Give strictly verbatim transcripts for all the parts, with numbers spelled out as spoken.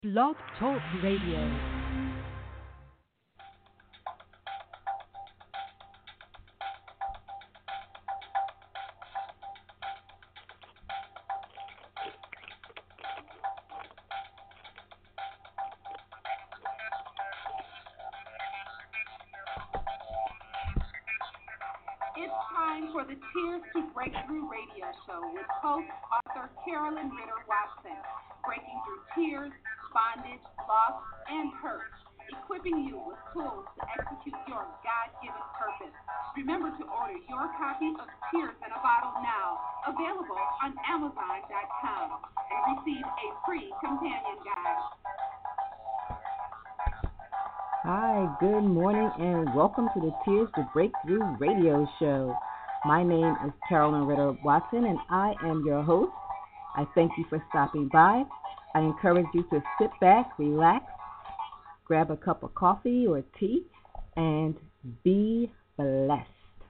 Blog Talk Radio. It's time for the Tears to Breakthrough radio show with host, author Carolyn Ritter Watson, breaking through tears, bondage, loss, and hurt, equipping you with tools to execute your God-given purpose. Remember to order your copy of Tears in a Bottle now, available on Amazon dot com, and receive a free companion guide. Hi, good morning, and welcome to the Tears to Breakthrough radio show. My name is Carolyn Ritter Watson, and I am your host. I thank you for stopping by. I encourage you to sit back, relax, grab a cup of coffee or tea, and be blessed.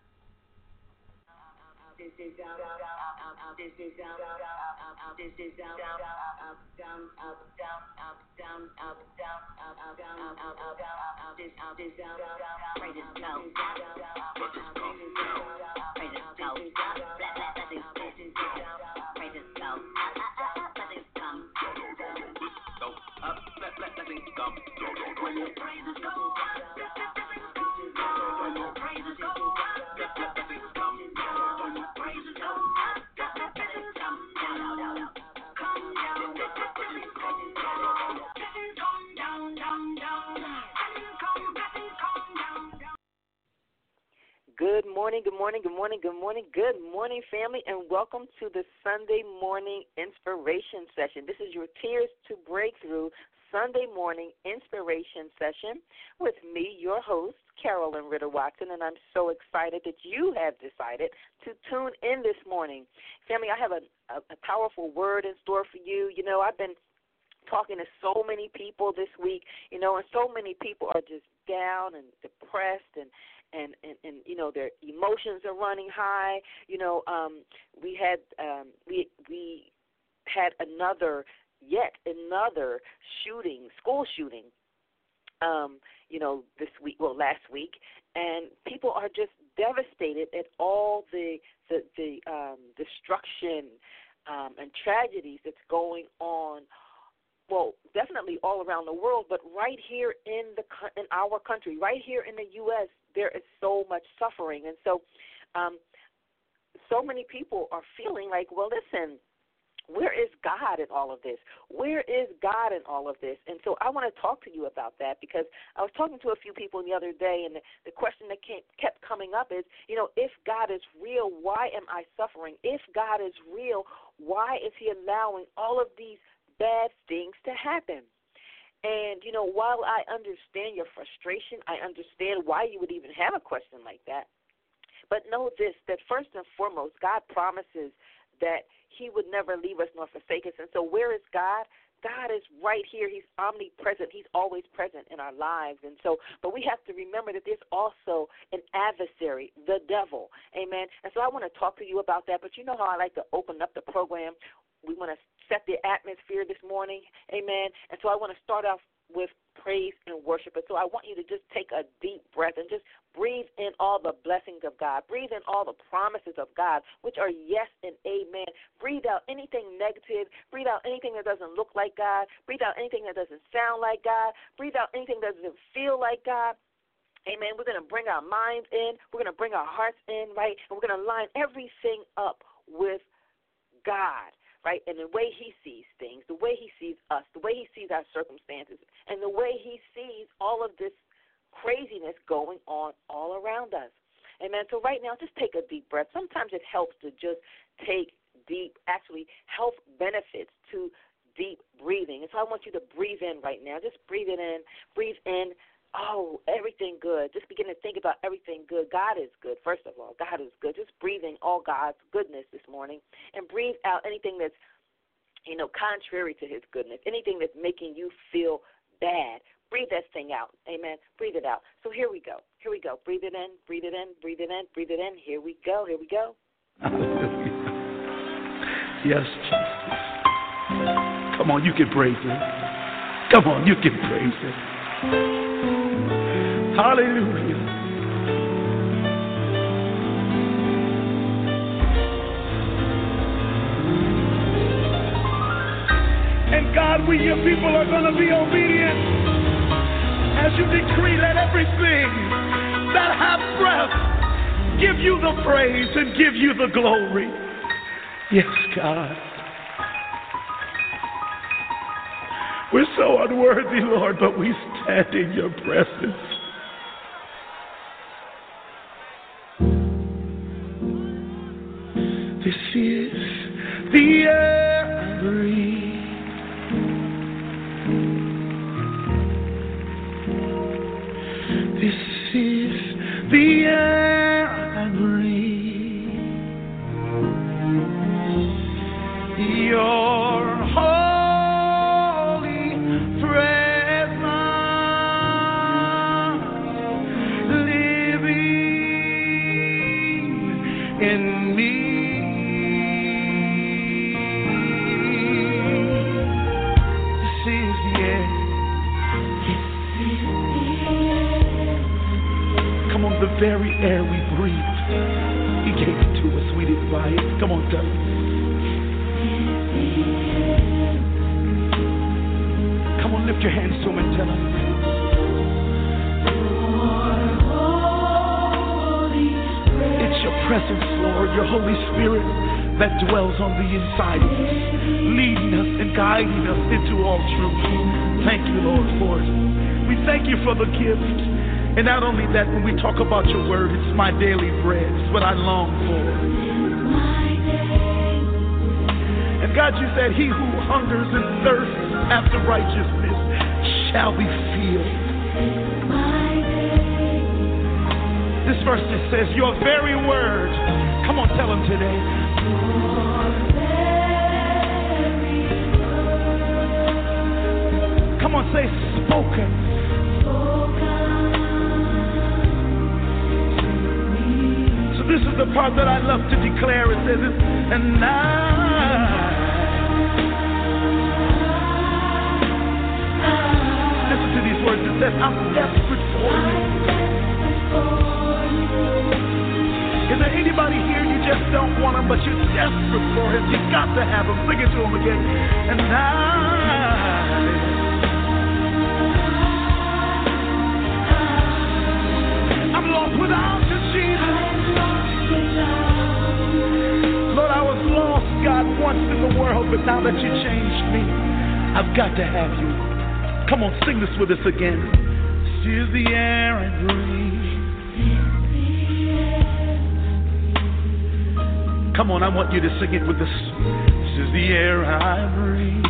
Good morning, good morning, good morning, good morning, good morning, family, and welcome to the Sunday morning inspiration session. This is your Tears to Breakthrough Sunday morning inspiration session with me, your host, Carolyn Ritter Watson, and I'm so excited that you have decided to tune in this morning. Family, I have a, a, a powerful word in store for you. You know, I've been talking to so many people this week, you know, and so many people are just down and depressed and And, and, and, you know, their emotions are running high. You know, um, we had um, we we had another, yet another shooting, school shooting, um, you know, this week, well, last week. And people are just devastated at all the, the, the um, destruction um, and tragedies that's going on. Well, definitely all around the world, but right here in the in our country, right here in the U S, there is so much suffering. And so um, so many people are feeling like, well, listen, where is God in all of this? Where is God in all of this? And so I want to talk to you about that, because I was talking to a few people the other day, and the, the question that came, kept coming up is, you know, if God is real, why am I suffering? If God is real, why is he allowing all of these bad things to happen? And, you know, while I understand your frustration, I understand why you would even have a question like that. But know this, that first and foremost, God promises that he would never leave us nor forsake us. And so where is God? God is right here. He's omnipresent. He's always present in our lives. And so, but we have to remember that there's also an adversary, the devil. Amen. And so I want to talk to you about that. But you know how I like to open up the program. We want to set the atmosphere this morning, amen. And so I want to start off with praise and worship. And so I want you to just take a deep breath and just breathe in all the blessings of God. Breathe in all the promises of God, which are yes and amen. Breathe out anything negative. Breathe out anything that doesn't look like God. Breathe out anything that doesn't sound like God. Breathe out anything that doesn't feel like God. Amen. We're going to bring our minds in. We're going to bring our hearts in, right? And we're going to line everything up with God. Right, and the way he sees things, the way he sees us, the way he sees our circumstances, and the way he sees all of this craziness going on all around us. Amen. So right now, just take a deep breath. Sometimes it helps to just take deep, actually, health benefits to deep breathing. And so I want you to breathe in right now. Just breathe it in. Breathe in. Oh, everything good. Just begin to think about everything good. God is good, first of all. God is good. Just breathing all God's goodness this morning. And breathe out anything that's, you know, contrary to his goodness, anything that's making you feel bad. Breathe that thing out. Amen. Breathe it out. So here we go. Here we go. Breathe it in, breathe it in, breathe it in, breathe it in. Here we go. Here we go. Yes. Come on, you can praise him. Come on, you can praise him. Hallelujah. And God, we, your people, are going to be obedient as you decree, let everything that have breath give you the praise and give you the glory. Yes, God. We're so unworthy, Lord, but we stand in your presence. This is the air I breathe. This is the air I breathe. Your holy presence living in me. This is the air. Come on, the very air we breathe. He gave it to us. We didn't buy it. Come on, tell us. Come on, lift your hands to him and tell him. It's your presence, Lord, your Holy Spirit that dwells on the inside of us, leading us and guiding us into all truth. Thank you, Lord, for it. We thank you for the gift. And not only that, when we talk about your word, it's my daily bread. It's what I long for. And God, you said, he who hungers and thirsts after righteousness shall be filled. This verse it says, your very word. Come on, tell him today. Come on, say spoken. So this is the part that I love to declare. It says, and now. Words. It says, I'm desperate for you. Is there anybody here you just don't want him, but you're desperate for him? You got to have him. Sing it to him again. And I, I'm lost without you, Jesus. Lord, I was lost, God, once in the world, but now that you changed me, I've got to have you. Come on, sing this with us again. This is the air I breathe. Come on, I want you to sing it with us. This is the air I breathe.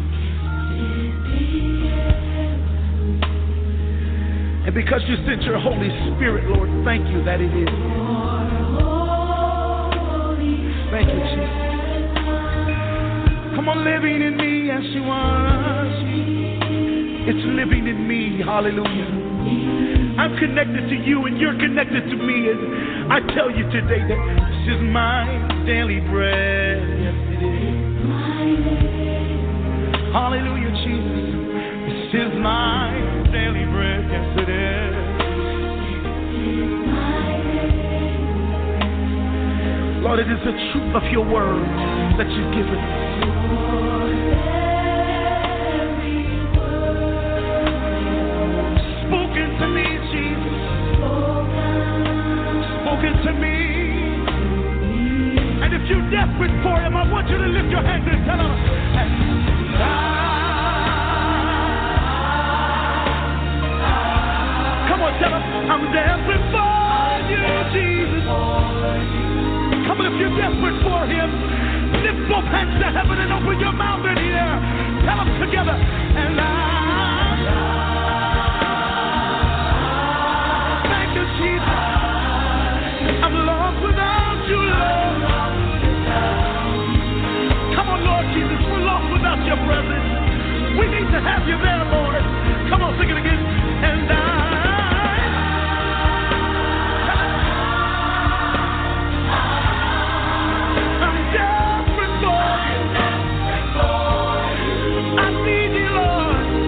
And because you sent your Holy Spirit, Lord, thank you that it is. Thank you, Jesus. Come on, living in me as you are. It's living in me, hallelujah. I'm connected to you and you're connected to me. And I tell you today that this is my daily bread. Yes, it is. Hallelujah, Jesus. This is my daily bread. Yes, it is. Lord, it is the truth of your word that you've given us. To me. And if you're desperate for him, I want you to lift your hands and tell him, and I, come on, tell him, I'm desperate for you, Jesus. Come on, if you're desperate for him, lift both hands to heaven and open your mouth in here. Tell them together, and I, thank you, Jesus. I'm lost without you, Lord. Come on, Lord Jesus, we're lost without your presence. We need to have you there, Lord. Come on, sing it again. And I, I'm desperate for you. I need you, Lord.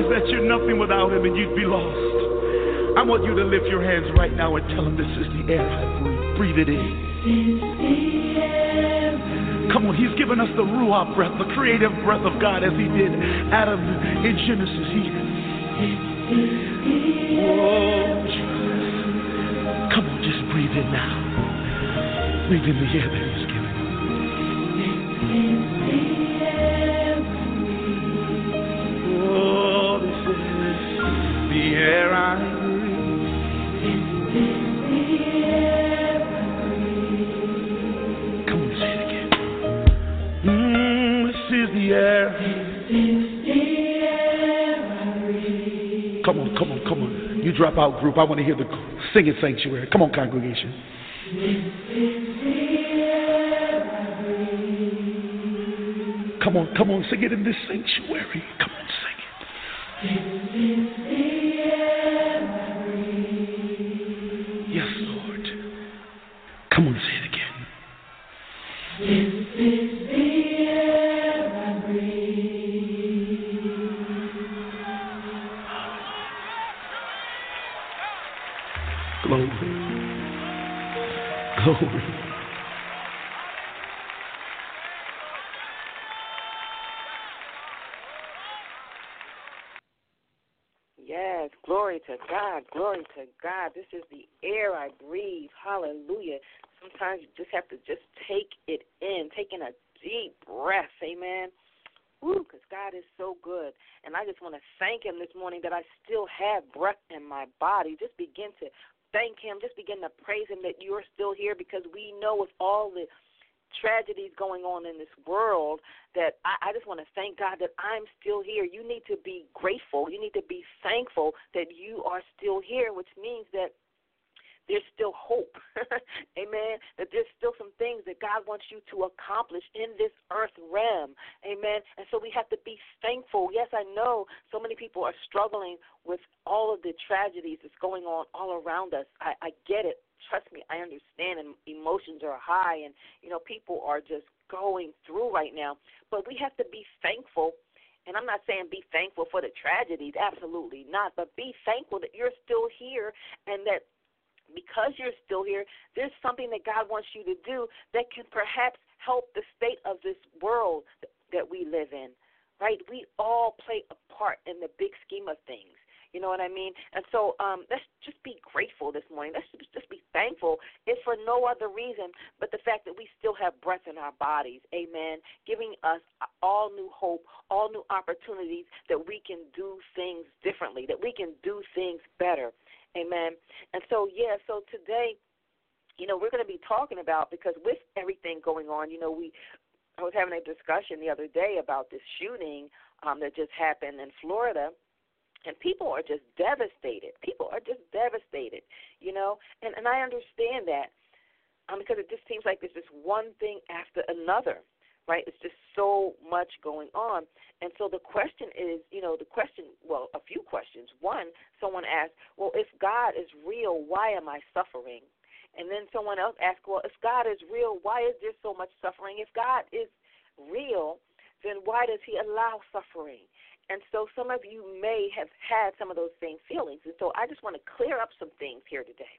that you're nothing without him and you'd be lost. I want you to lift your hands right now and tell him, this is the air I breathe. Breathe it in. Come on, he's given us the Ruach breath, the creative breath of God, as he did Adam in Genesis. He, oh, Jesus. Come on, just breathe in now. Breathe in the air that he's given. Oh, this is the air I breathe. Come on, say it again. Mm, this is the air. Come on, come on, come on. You drop out, group. I want to hear the singing sanctuary. Come on, congregation. Come on, come on, sing it in this sanctuary. Come on, sing it. Yes, Lord. Come on, say it again. This is the air I breathe. Glory. Glory. Yes, glory to God, glory to God. This is the air I breathe. Hallelujah. Sometimes you just have to just take it in, taking a deep breath. Amen. Woo, because God is so good. And I just want to thank him this morning that I still have breath in my body. Just begin to thank him. Just begin to praise him that you're still here, because we know with all the tragedies going on in this world that I, I just want to thank God that I'm still here. You need to be grateful. You need to be thankful that you are still here, which means that there's still hope. Amen. That there's still some things that God wants you to accomplish in this earth realm. Amen. And so we have to be thankful. Yes, I know so many people are struggling with all of the tragedies that's going on all around us. I, I get it. Trust me, I understand, and emotions are high, and, you know, people are just going through right now. But we have to be thankful, and I'm not saying be thankful for the tragedies, absolutely not, but be thankful that you're still here, and that because you're still here, there's something that God wants you to do that can perhaps help the state of this world that we live in, right? We all play a part in the big scheme of things. You know what I mean? And so um, let's just be grateful this morning. Let's just be thankful, if for no other reason but the fact that we still have breath in our bodies, amen, giving us all new hope, all new opportunities that we can do things differently, that we can do things better, amen. And so, yeah, so today, you know, we're going to be talking about, because with everything going on, you know, we I was having a discussion the other day about this shooting um, that just happened in Florida. And people are just devastated. People are just devastated, you know. And, and I understand that um, because it just seems like there's just one thing after another, right? It's just so much going on. And so the question is, you know, the question, well, a few questions. One, someone asked, well, if God is real, why am I suffering? And then someone else asked, well, if God is real, why is there so much suffering? If God is real, then why does he allow suffering? And so some of you may have had some of those same feelings. And so I just want to clear up some things here today.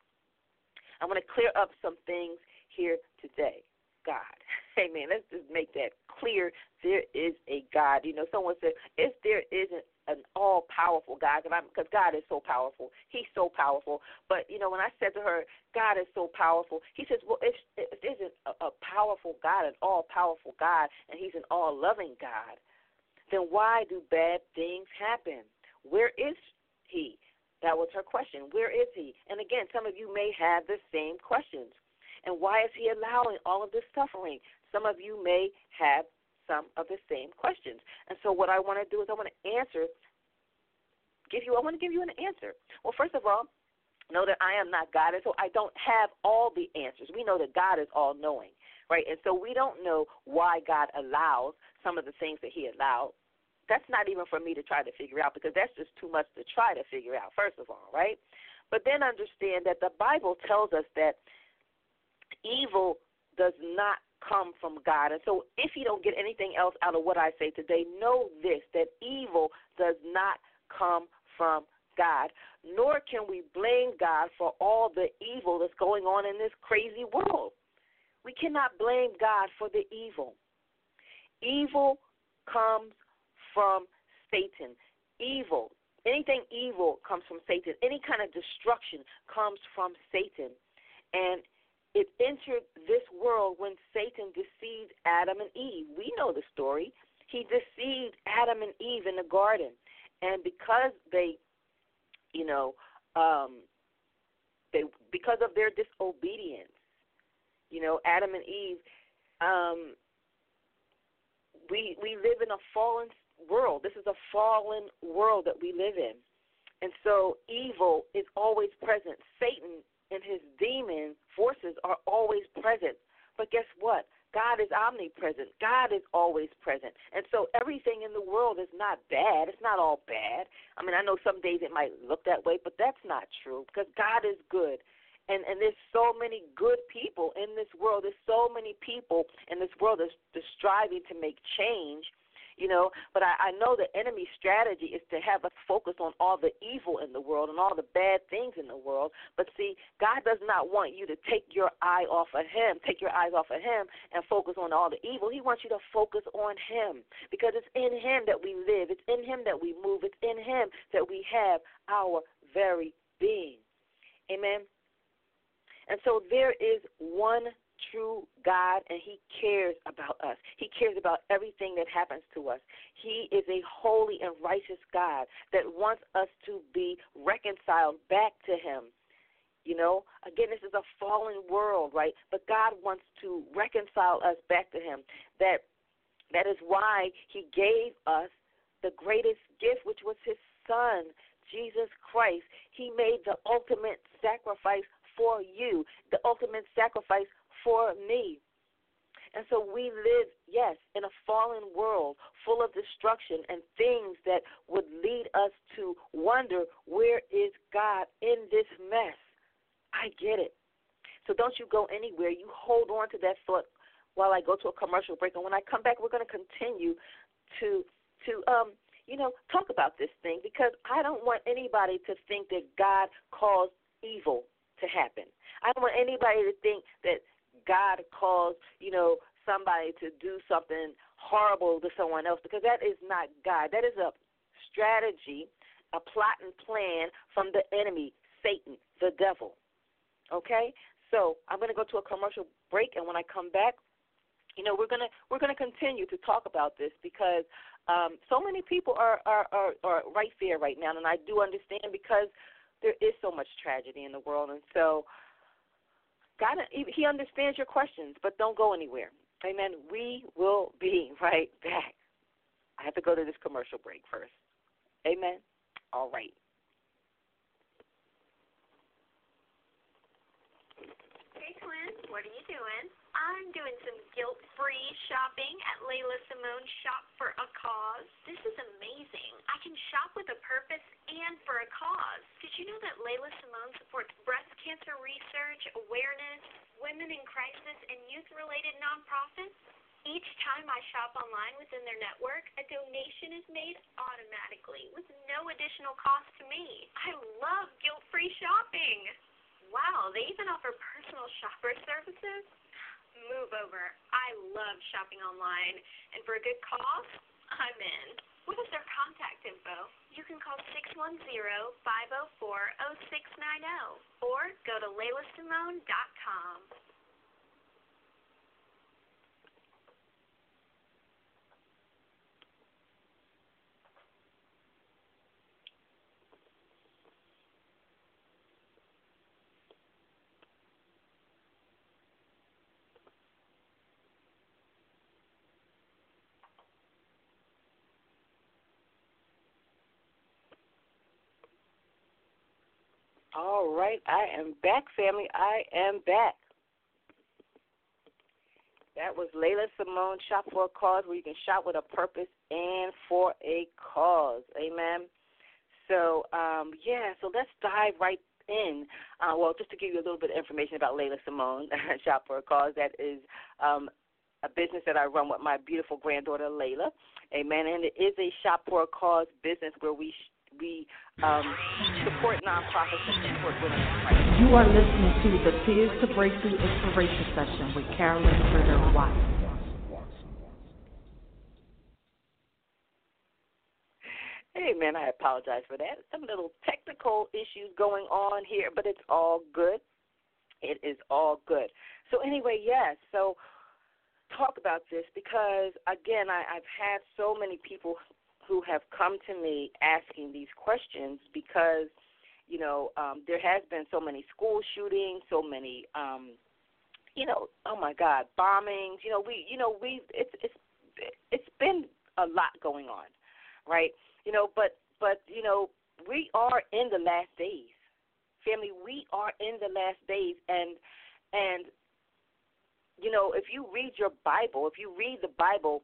I want to clear up some things here today. God. Amen. Let's just make that clear. There is a God. You know, someone said, if there isn't an all-powerful God, because God is so powerful. He's so powerful. But, you know, when I said to her, God is so powerful, he says, well, if, if there isn't a, a powerful God, an all-powerful God, and he's an all-loving God, then why do bad things happen? Where is he? That was her question. Where is he? And again, some of you may have the same questions. And why is he allowing all of this suffering? Some of you may have some of the same questions. And so what I want to do is I want to answer, give you, I want to give you an answer. Well, first of all, know that I am not God, and so I don't have all the answers. We know that God is all-knowing, right? And so we don't know why God allows some of the things that he allowed. That's not even for me to try to figure out, because that's just too much to try to figure out, first of all, right? But then understand that the Bible tells us that evil does not come from God. And so if you don't get anything else out of what I say today, know this, that evil does not come from God, nor can we blame God for all the evil that's going on in this crazy world. We cannot blame God for the evil. Evil comes from Satan. Evil, anything evil comes from Satan. Any kind of destruction comes from Satan. And it entered this world when Satan deceived Adam and Eve. We know the story. He deceived Adam and Eve in the garden. And because they, you know, um, they because of their disobedience, you know, Adam and Eve, um, we we live in a fallen world. This is a fallen world that we live in. And so evil is always present. Satan and his demon forces are always present. But guess what? God is omnipresent. God is always present. And so everything in the world is not bad. It's not all bad. I mean, I know some days it might look that way, but that's not true because God is good. And and there's so many good people in this world. There's so many people in this world that's, that's striving to make change. You know, but I, I know the enemy's strategy is to have us focus on all the evil in the world and all the bad things in the world. But see, God does not want you to take your eye off of him, take your eyes off of him and focus on all the evil. He wants you to focus on him because it's in him that we live. It's in him that we move. It's in him that we have our very being. Amen. And so there is one true God, and he cares about us. He cares about everything that happens to us. He is a holy and righteous God that wants us to be reconciled back to him. You know, again, this is a fallen world, right? But God wants to reconcile us back to him. That that is why he gave us the greatest gift, which was his son, Jesus Christ. He made the ultimate sacrifice for you, the ultimate sacrifice for me. And so we live, yes, in a fallen world full of destruction and things that would lead us to wonder, where is God in this mess? I get it. So don't you go anywhere. You hold on to that thought while I go to a commercial break. And when I come back, we're going to continue to, to um, you know, talk about this thing because I don't want anybody to think that God caused evil to happen. I don't want anybody to think that God caused, you know, somebody to do something horrible to someone else because that is not God. That is a strategy, a plot and plan from the enemy, Satan, the devil. Okay? So I'm going to go to a commercial break, and when I come back, you know, we're going to we're going to continue to talk about this because um, so many people are, are, are, are right there right now, and I do understand because there is so much tragedy in the world, and so God, he understands your questions, but don't go anywhere. Amen. We will be right back. I have to go to this commercial break first. Amen. All right. Hey, twin. What are you doing? I'm doing some guilt-free shopping at Layla Simone's Shop for a Cause. This is amazing. I can shop with a purpose and for a cause. Did you know that Layla Simone supports breast cancer research, awareness, women in crisis, and youth-related nonprofits? Each time I shop online within their network, a donation is made automatically with no additional cost to me. I love guilt-free shopping. Wow, they even offer personal shopper services? Move over. I love shopping online, and for a good cause, I'm in. What is their contact info? You can call six one zero, five zero four, zero six nine zero or go to layla simone dot com. All right, I am back, family. I am back. That was Layla Simone, Shop for a Cause, where you can shop with a purpose and for a cause. Amen. So, um, yeah, so let's dive right in. Uh, well, just to give you a little bit of information about Layla Simone, Shop for a Cause, that is um, a business that I run with my beautiful granddaughter, Layla. Amen. And it is a Shop for a Cause business where we we um, support nonprofits and support women in Christ. You are listening to the Tears to Breakthrough Inspiration Session with Carolyn Ritter Watson. Hey, man, I apologize for that. Some little technical issues going on here, but it's all good. It is all good. So anyway, yes, so talk about this because, again, I, I've had so many people who have come to me asking these questions because, you know, um, there has been so many school shootings, so many, um, you know, oh, my God, bombings. You know, we, you know, we, it's, it's, it's been a lot going on, right? You know, but, but, you know, we are in the last days. Family, we are in the last days. And, and you know, if you read your Bible, if you read the Bible,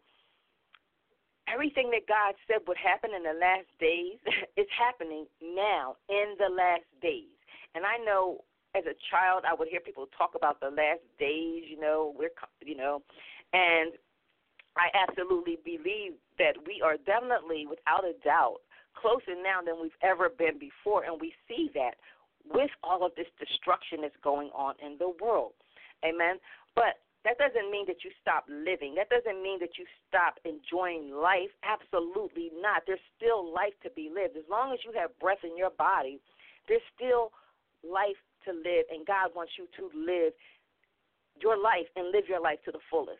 everything that God said would happen in the last days is happening now in the last days. And I know as a child I would hear people talk about the last days, you know, we're, you know, and I absolutely believe that we are definitely, without a doubt, closer now than we've ever been before, and we see that with all of this destruction that's going on in the world. Amen? But that doesn't mean that you stop living. That doesn't mean that you stop enjoying life. Absolutely not. There's still life to be lived. As long as you have breath in your body, there's still life to live, and God wants you to live your life and live your life to the fullest.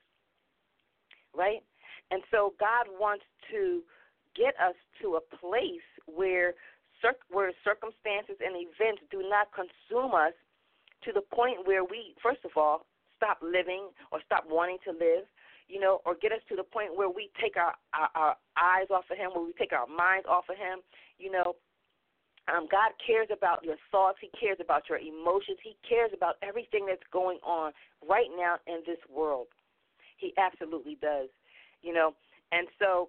Right? And so God wants to get us to a place where cir- where circumstances and events do not consume us to the point where we, first of all, stop living or stop wanting to live, you know, or get us to the point where we take our, our, our eyes off of him, where we take our minds off of him. You know, um, God cares about your thoughts. He cares about your emotions. He cares about everything that's going on right now in this world. He absolutely does, you know. And so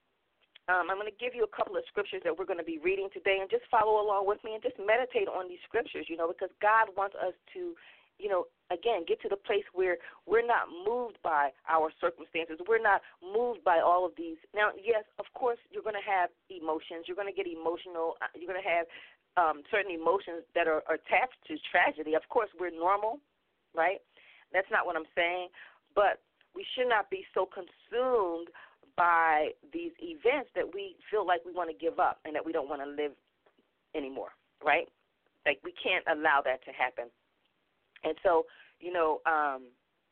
um, I'm going to give you a couple of scriptures that we're going to be reading today, and just follow along with me and just meditate on these scriptures, you know, because God wants us to, you know, again, get to the place where we're not moved by our circumstances. We're not moved by all of these. Now, yes, of course, you're going to have emotions. You're going to get emotional. You're going to have um, certain emotions that are, are attached to tragedy. Of course, we're normal, right? That's not what I'm saying. But we should not be so consumed by these events that we feel like we want to give up and that we don't want to live anymore, right? Like, we can't allow that to happen. And so, you know, um,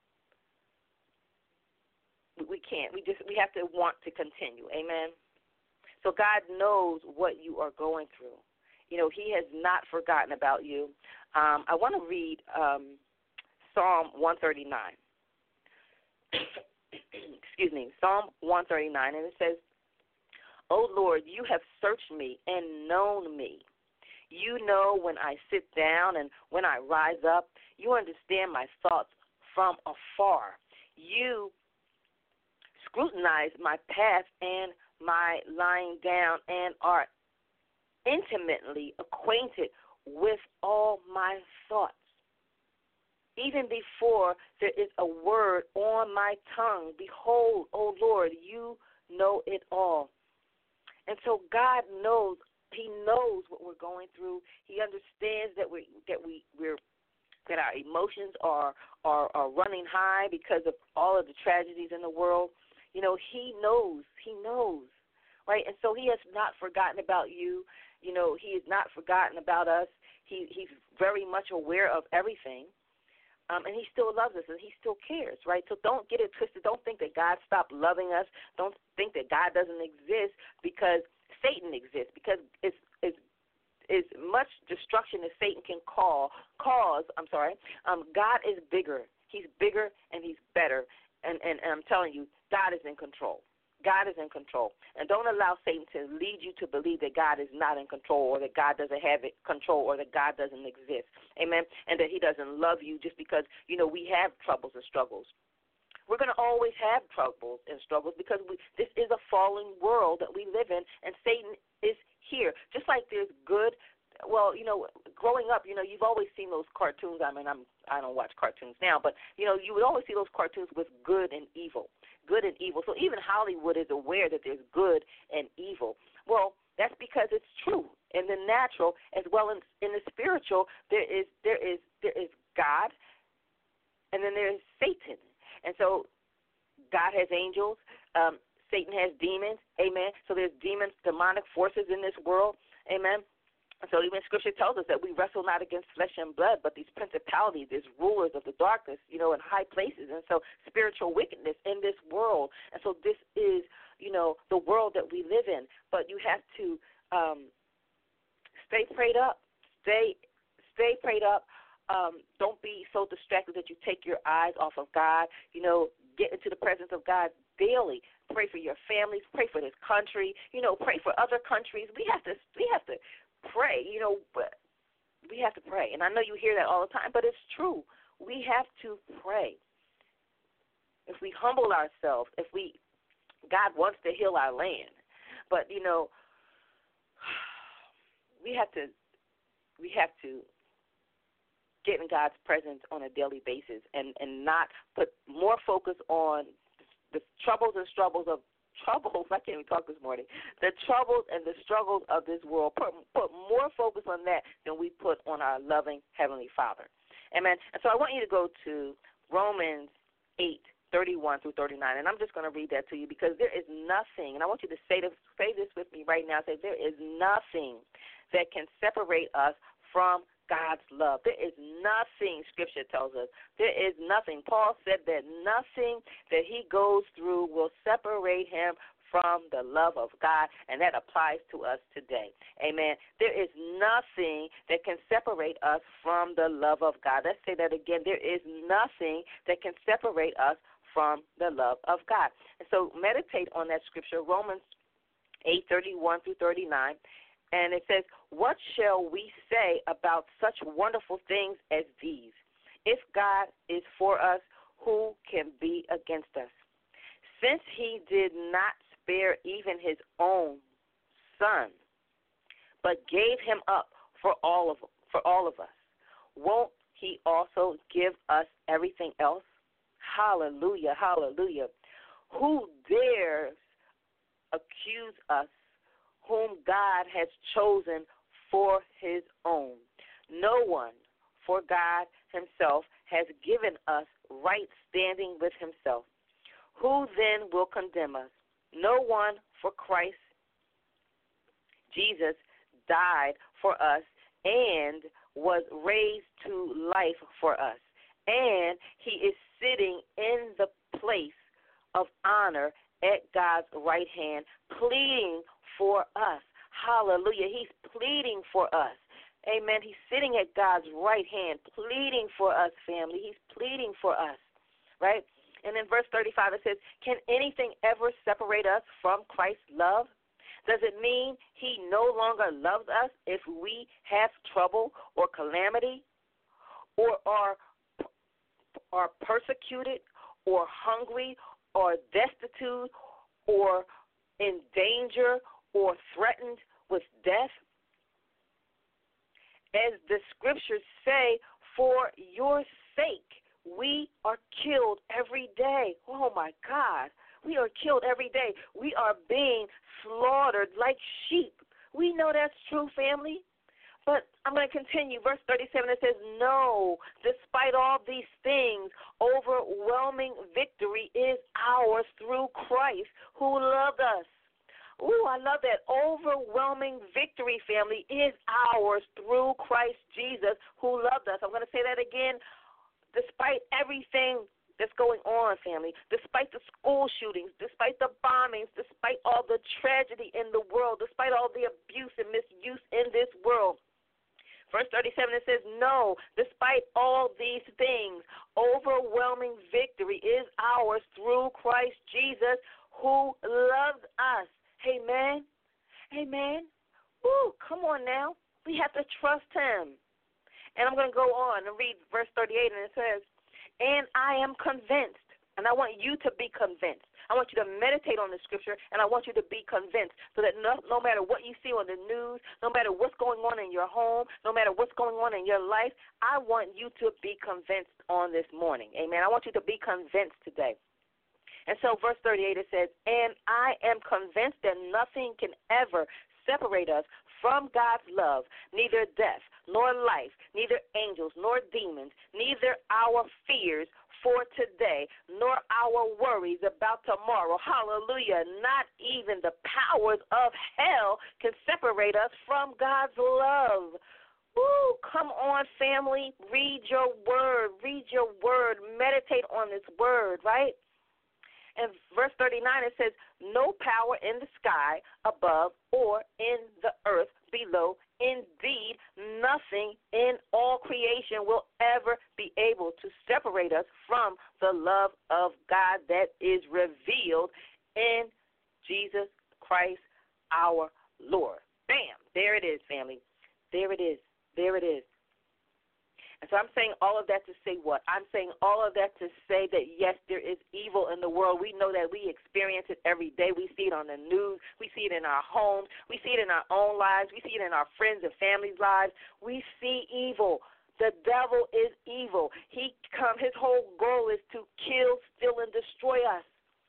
we can't. We just we have to want to continue. Amen. So God knows what you are going through. You know, he has not forgotten about you. Um, I want to read um, Psalm one thirty-nine. Excuse me, Psalm one thirty-nine, and it says, "O Lord, you have searched me and known me. You know when I sit down and when I rise up. You understand my thoughts from afar. You scrutinize my path and my lying down and are intimately acquainted with all my thoughts. Even before there is a word on my tongue, behold, O Lord, you know it all." And so God knows. He knows what we're going through. He understands that we that we we're that our emotions are, are are running high because of all of the tragedies in the world. You know, he knows. He knows, right? And so he has not forgotten about you. You know, he has not forgotten about us. He he's very much aware of everything. Um, and he still loves us, and he still cares, right? So don't get it twisted. Don't think that God stopped loving us. Don't think that God doesn't exist because Satan exists. Because it's, it's, as much destruction as Satan can call, cause, I'm sorry, um, God is bigger. He's bigger, and he's better. And, and, and I'm telling you, God is in control. God is in control. And don't allow Satan to lead you to believe that God is not in control or that God doesn't have it control or that God doesn't exist. Amen? And that he doesn't love you just because, you know, we have troubles and struggles. We're going to always have troubles and struggles because we, this is a fallen world that we live in, and Satan is here. Just like there's good, well, you know, growing up, you know, you've always seen those cartoons. I mean, I'm, I don't watch cartoons now, but, you know, you would always see those cartoons with good and evil. Good and evil. So even Hollywood is aware that there's good and evil. Well, That's because it's true in the natural as well as in the spiritual. There is there is there is God, and then there is Satan. And so God has angels. Um, Satan has demons. Amen. So there's demons, demonic forces in this world. Amen. So even Scripture tells us that we wrestle not against flesh and blood, but these principalities, these rulers of the darkness, you know, in high places. And so spiritual wickedness in this world. And so this is, you know, the world that we live in. But you have to um, stay prayed up. Stay, stay prayed up. Um, don't be so distracted that you take your eyes off of God. You know, get into the presence of God daily. Pray for your families. Pray for this country. You know, pray for other countries. We have to. We have to. Pray, you know, but we have to pray. And I know you hear that all the time, but it's true. We have to pray. If we humble ourselves, if we, God wants to heal our land. But, you know, we have to, we have to get in God's presence on a daily basis and, and not put more focus on the troubles and struggles of troubles, I can't even talk this morning, the troubles and the struggles of this world. Put, put more focus on that than we put on our loving Heavenly Father. Amen. And so I want you to go to Romans eight, thirty-one through thirty-nine, and I'm just going to read that to you because there is nothing, and I want you to say this, say this with me right now, say there is nothing that can separate us from God's love. There is nothing, Scripture tells us. There is nothing. Paul said that nothing that he goes through will separate him from the love of God, and that applies to us today. Amen. There is nothing that can separate us from the love of God. Let's say that again. There is nothing that can separate us from the love of God. And so meditate on that Scripture, Romans eight, thirty-one through thirty-nine. And it says, what shall we say about such wonderful things as these? If God is for us, who can be against us? Since he did not spare even his own son, but gave him up for all of for all of us, won't he also give us everything else? Hallelujah, hallelujah. Who dares accuse us whom God has chosen for his own? No one, for God himself has given us right standing with himself. Who then will condemn us? No one, for Christ Jesus died for us and was raised to life for us. And he is sitting in the place of honor at God's right hand, pleading for us. Hallelujah. He's pleading for us. Amen. He's sitting at God's right hand, pleading for us, family. He's pleading for us, right? And in verse thirty-five, it says, can anything ever separate us from Christ's love? Does it mean he no longer loves us if we have trouble or calamity, or are, are persecuted or hungry or destitute or in danger or threatened with death? As the Scriptures say, for your sake we are killed every day. Oh, my God. We are killed every day. We are being slaughtered like sheep. We know that's true, family. But I'm going to continue. Verse thirty-seven, it says, no, despite all these things, overwhelming victory is ours through Christ who loved us. Ooh, I love that. Overwhelming victory, family, is ours through Christ Jesus who loved us. I'm going to say that again. Despite everything that's going on, family, despite the school shootings, despite the bombings, despite all the tragedy in the world, despite all the abuse and misuse in this world, verse thirty-seven, it says, no, despite all these things, overwhelming victory is ours through Christ Jesus who loved us. Amen. Amen. Woo, come on now. We have to trust him. And I'm going to go on and read verse thirty-eight, and it says, and I am convinced, and I want you to be convinced. I want you to meditate on the Scripture, and I want you to be convinced so that no, no matter what you see on the news, no matter what's going on in your home, no matter what's going on in your life, I want you to be convinced on this morning. Amen. I want you to be convinced today. And so verse thirty-eight, it says, and I am convinced that nothing can ever separate us from God's love, neither death, nor life, neither angels, nor demons, neither our fears for today, nor our worries about tomorrow. Hallelujah. Not even the powers of hell can separate us from God's love. Woo, come on, family. Read your word. Read your word. Meditate on this word, right? In verse thirty-nine, it says, no power in the sky above or in the earth below. Indeed, nothing in all creation will ever be able to separate us from the love of God that is revealed in Jesus Christ our Lord. Bam! There it is, family. There it is. There it is. And so I'm saying all of that to say what? I'm saying all of that to say that, yes, there is evil in the world. We know that we experience it every day. We see it on the news. We see it in our homes. We see it in our own lives. We see it in our friends and families' lives. We see evil. The devil is evil. He come. His whole goal is to kill, steal, and destroy us.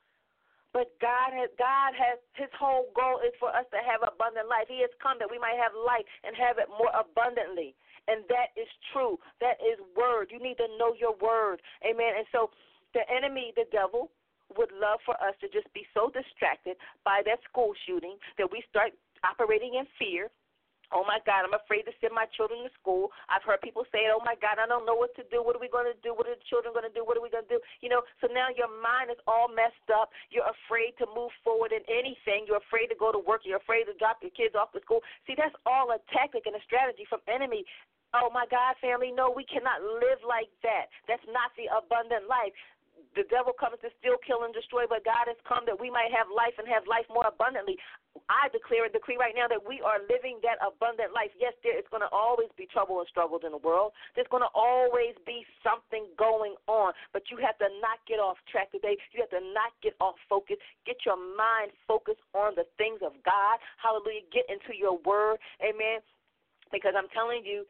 But God has, God has, his whole goal is for us to have abundant life. He has come that we might have life and have it more abundantly. And that is true. That is word. You need to know your word. Amen. And so the enemy, the devil, would love for us to just be so distracted by that school shooting that we start operating in fear. Oh, my God, I'm afraid to send my children to school. I've heard people say, oh, my God, I don't know what to do. What are we going to do? What are the children going to do? What are we going to do? You know, so now your mind is all messed up. You're afraid to move forward in anything. You're afraid to go to work. You're afraid to drop your kids off to school. See, that's all a tactic and a strategy from enemy. Oh, my God, family, no, we cannot live like that. That's not the abundant life. The devil comes to steal, kill, and destroy, but God has come that we might have life and have life more abundantly. I declare and decree right now that we are living that abundant life. Yes, there is going to always be trouble and struggles in the world. There's going to always be something going on, but you have to not get off track today. You have to not get off focus. Get your mind focused on the things of God. Hallelujah. Get into your word. Amen. Because I'm telling you,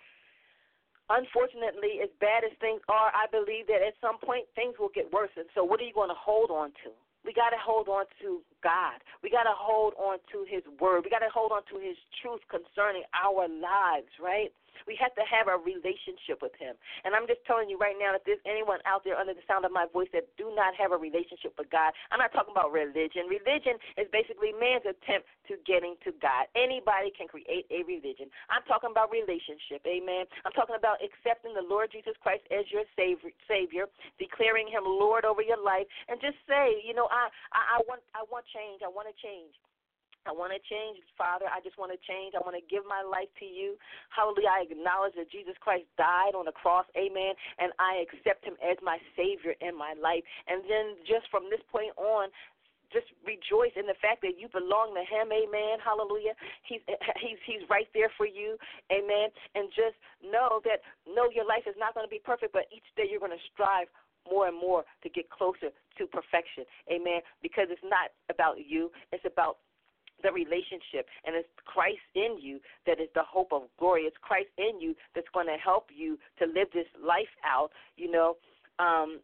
unfortunately, as bad as things are, I believe that at some point things will get worse. And so what are you going to hold on to? We got to hold on to God. We got to hold on to his word. We got to hold on to his truth concerning our lives, right? We have to have a relationship with him. And I'm just telling you right now, if there's anyone out there under the sound of my voice that do not have a relationship with God, I'm not talking about religion. Religion is basically man's attempt to getting to God. Anybody can create a religion. I'm talking about relationship, amen. I'm talking about accepting the Lord Jesus Christ as your Savior, declaring him Lord over your life, and just say, you know, I, I, I want I want change. I want to change. I want to change, Father. I just want to change. I want to give my life to you. Hallelujah. I acknowledge that Jesus Christ died on the cross, amen, and I accept him as my Savior in my life. And then just from this point on, just rejoice in the fact that you belong to him, amen, hallelujah. He's he's he's right there for you, amen. And just know that, no, your life is not going to be perfect, but each day you're going to strive more and more to get closer to perfection, amen, because it's not about you. It's about the relationship, and it's Christ in you that is the hope of glory. It's Christ in you that's going to help you to live this life out, you know, um,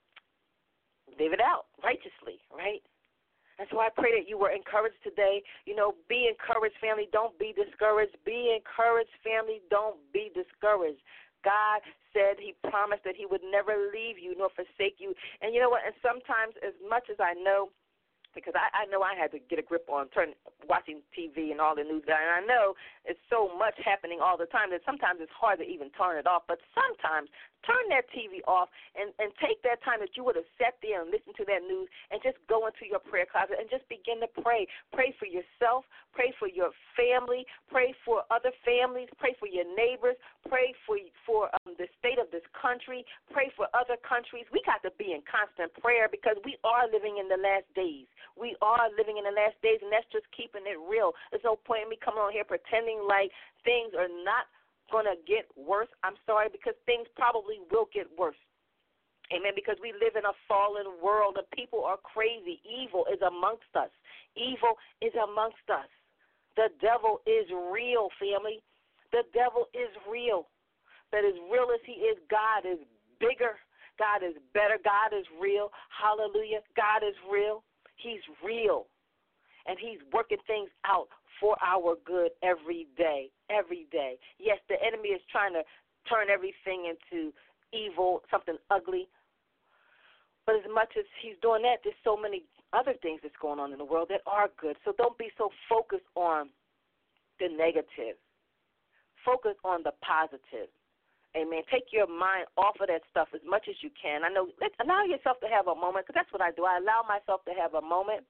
live it out righteously, right? And so I pray that you were encouraged today. You know, be encouraged, family. Don't be discouraged. Be encouraged, family. Don't be discouraged. God said he promised that he would never leave you nor forsake you. And you know what? And sometimes, as much as I know, because I, I know I had to get a grip on turn, watching T V and all the news, and I know it's so much happening all the time that sometimes it's hard to even turn it off. But sometimes turn that T V off and, and take that time that you would have sat there and listened to that news and just go into your prayer closet and just begin to pray. Pray for yourself. Pray for your family. Pray for other families. Pray for your neighbors. Pray for, for um, the state of this country. Pray for other countries. We got to be in constant prayer because we are living in the last days. We are living in the last days, and that's just keeping it real. There's no point in me coming on here pretending like things are not going to get worse. I'm sorry, because things probably will get worse. Amen, because we live in a fallen world, and people are crazy. Evil is amongst us. Evil is amongst us. The devil is real, family. The devil is real. But as real as he is, God is bigger. God is better. God is real. Hallelujah. God is real. He's real, and he's working things out for our good every day, every day. Yes, the enemy is trying to turn everything into evil, something ugly. But as much as he's doing that, there's so many other things that's going on in the world that are good. So don't be so focused on the negative. Focus on the positive. Amen. Take your mind off of that stuff as much as you can. I know, allow yourself to have a moment, because that's what I do. I allow myself to have a moment.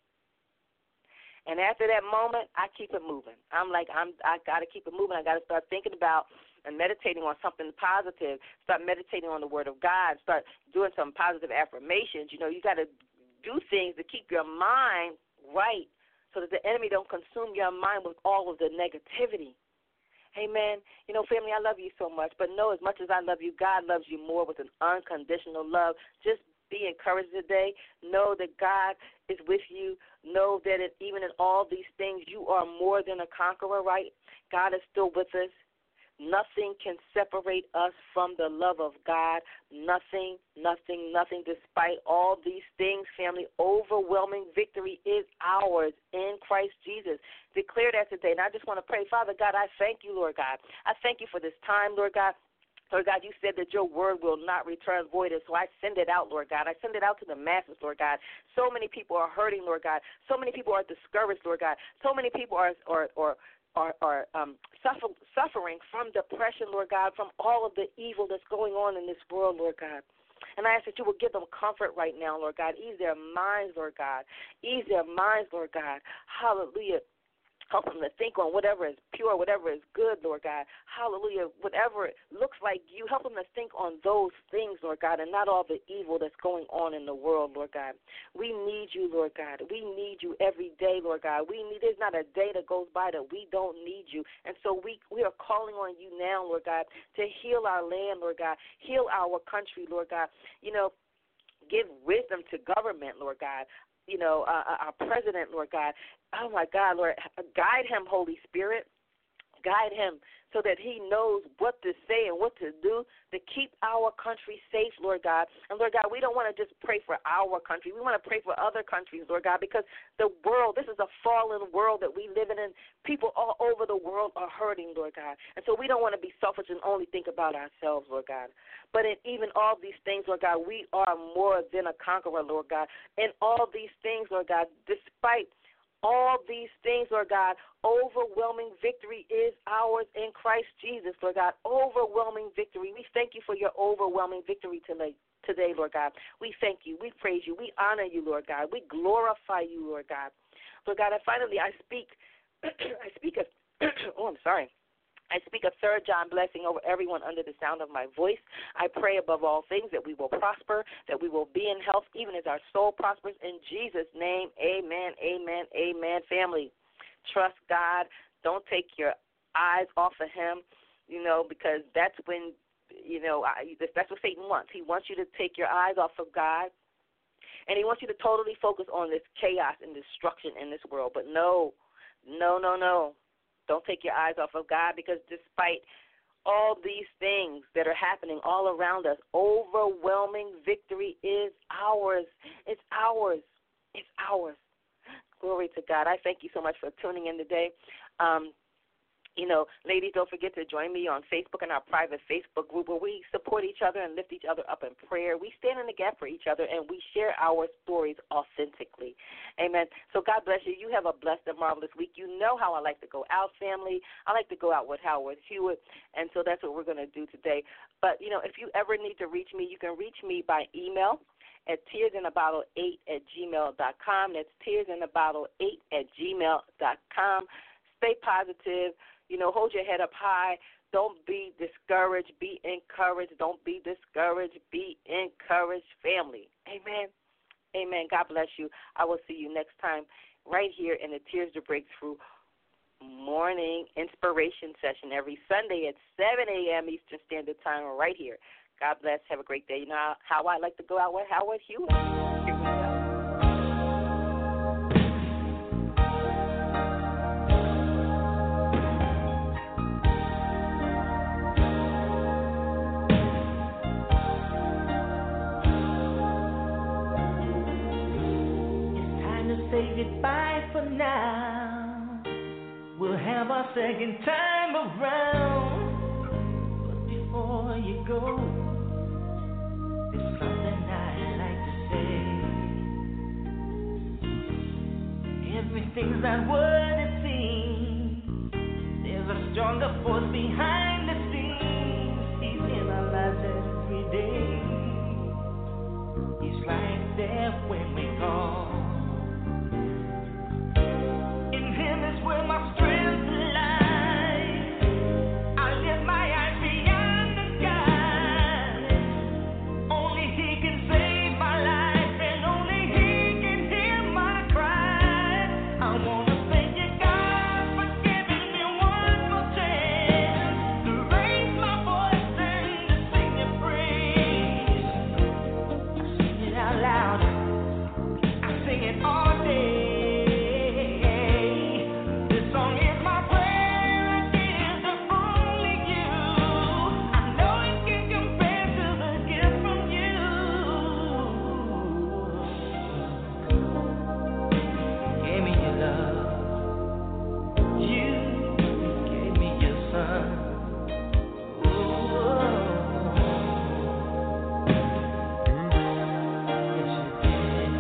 And after that moment, I keep it moving. I'm like, I'm, I got to keep it moving. I got to start thinking about and meditating on something positive. Start meditating on the Word of God. Start doing some positive affirmations. You know, you got to do things to keep your mind right so that the enemy don't consume your mind with all of the negativity. Amen. You know, family, I love you so much. But know, as much as I love you, God loves you more with an unconditional love. Just be encouraged today. Know that God is with you. Know that it, even in all these things, you are more than a conqueror, right? God is still with us. Nothing can separate us from the love of God. Nothing, nothing, nothing. Despite all these things, family, overwhelming victory is ours in Christ Jesus. Declare that today. And I just want to pray, Father God, I thank you, Lord God. I thank you for this time, Lord God. Lord God, you said that your word will not return void, so I send it out, Lord God. I send it out to the masses, Lord God. So many people are hurting, Lord God. So many people are discouraged, Lord God. So many people are are are are, are um, suffer, suffering from depression, Lord God, from all of the evil that's going on in this world, Lord God. And I ask that you will give them comfort right now, Lord God. Ease their minds, Lord God. Ease their minds, Lord God. Hallelujah. Help them to think on whatever is pure, whatever is good, Lord God. Hallelujah. Whatever looks like you, help them to think on those things, Lord God, and not all the evil that's going on in the world, Lord God. We need you, Lord God. We need you every day, Lord God. We need. There's not a day that goes by that we don't need you. And so we, we are calling on you now, Lord God, to heal our land, Lord God. Heal our country, Lord God. You know, give wisdom to government, Lord God. You know, uh, our president, Lord God. Oh, my God, Lord, guide him, Holy Spirit. Guide him so that he knows what to say and what to do to keep our country safe, Lord God. And, Lord God, we don't want to just pray for our country. We want to pray for other countries, Lord God, because the world, this is a fallen world that we live in, and people all over the world are hurting, Lord God. And so we don't want to be selfish and only think about ourselves, Lord God. But in even all these things, Lord God, we are more than a conqueror, Lord God. In all these things, Lord God, despite all these things, Lord God, overwhelming victory is ours in Christ Jesus, Lord God. Overwhelming victory. We thank you for your overwhelming victory today, today, Lord God. We thank you. We praise you. We honor you, Lord God. We glorify you, Lord God. Lord God, and finally, I speak, I speak of, oh, I'm sorry. I speak a third John blessing over everyone under the sound of my voice. I pray above all things that we will prosper, that we will be in health, even as our soul prospers. In Jesus' name, amen, amen, amen. Family, trust God. Don't take your eyes off of him, you know, because that's when, you know, I, that's what Satan wants. He wants you to take your eyes off of God, and he wants you to totally focus on this chaos and destruction in this world. But no, no, no, no. Don't take your eyes off of God, because despite all these things that are happening all around us, overwhelming victory is ours. It's ours. It's ours. Glory to God. I thank you so much for tuning in today. Um, You know, ladies, don't forget to join me on Facebook in our private Facebook group where we support each other and lift each other up in prayer. We stand in the gap for each other, and we share our stories authentically. Amen. So God bless you. You have a blessed and marvelous week. You know how I like to go out, family. I like to go out with Howard Hewitt, and so that's what we're going to do today. But, you know, if you ever need to reach me, you can reach me by email at tears in a bottle eight at gmail dot com. That's tears in a bottle eight at gmail dot com. Stay positive. You know, hold your head up high. Don't be discouraged. Be encouraged. Don't be discouraged. Be encouraged, family. Amen. Amen. God bless you. I will see you next time right here in the Tears to Breakthrough morning inspiration session every Sunday at seven a.m. Eastern Standard Time right here. God bless. Have a great day. You know how I like to go out with Howard Hewitt. Here we go. Say goodbye for now. we'll have our second time around. But before you go, there's something I'd like to say. Everything's not what it seems. There's a stronger force behind the scenes. He's in our lives every day. He's right there when we call. In him is where my strength lies. I lift my eyes beyond the skies. Only he can save my life, and only he can hear my cry. I wanna thank you, God, for giving me one more chance to raise my voice and to sing your praise. I sing it out loud. I sing it all day. This song is my prayer. I give to only you. I know it can compare to the gift from you. Gave me your love. You gave me your son. Ooh. Yes, you did.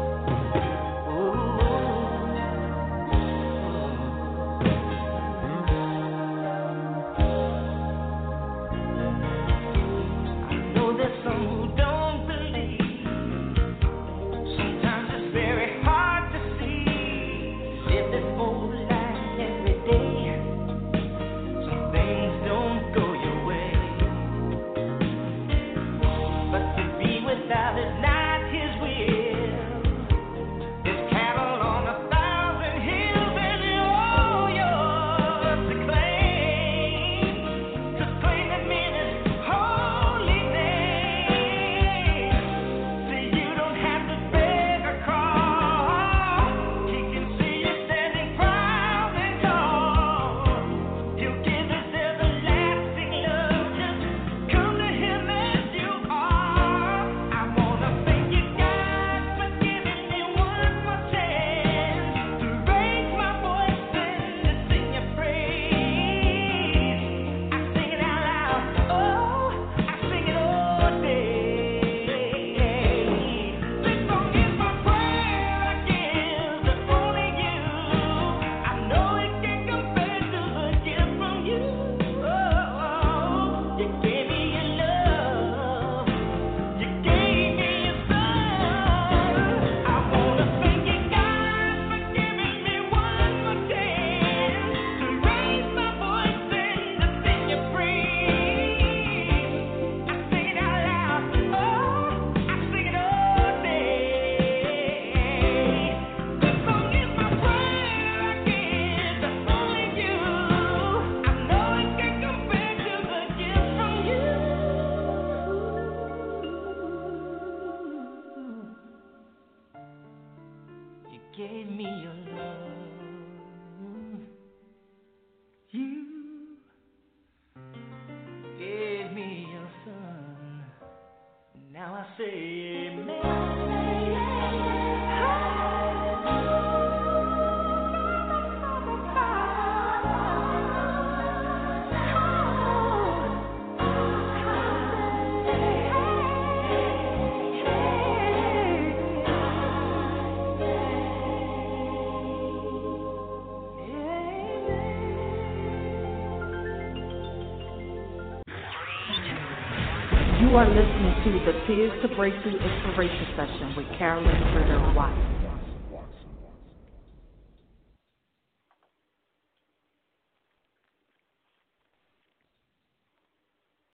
I know there's some who don't believe. Sometimes it's very hard to see. Live this whole life every day. Some things don't go your way. But to be without is not his will. There's cattle on a thousand hills, and you're all yours to claim. 'Cause claiming means his holy name. So you don't have to beg or crawl. He can see you standing proud and tall. He'll give us everlasting love. Just come to him as you are. I wanna thank you, God, for giving me one more chance to raise my voice and to sing your praise. I sing it out loud. Oh, I sing it all day. This song is my prayer. I give to only you. I know it can compare to the gift from you. Oh, you gave me your love. You gave me your son. I wanna thank you, God, for giving me one more chance to raise my voice and to sing your praise. I sing it out loud. Oh, I sing it all day. This song is my prayer. I give to only you. I know it can compare to the gift from you. You gave me your love. You gave me your son. Now I say You are listening to the Tears to Breakthrough Inspiration Session with Carolyn Ritter Watson.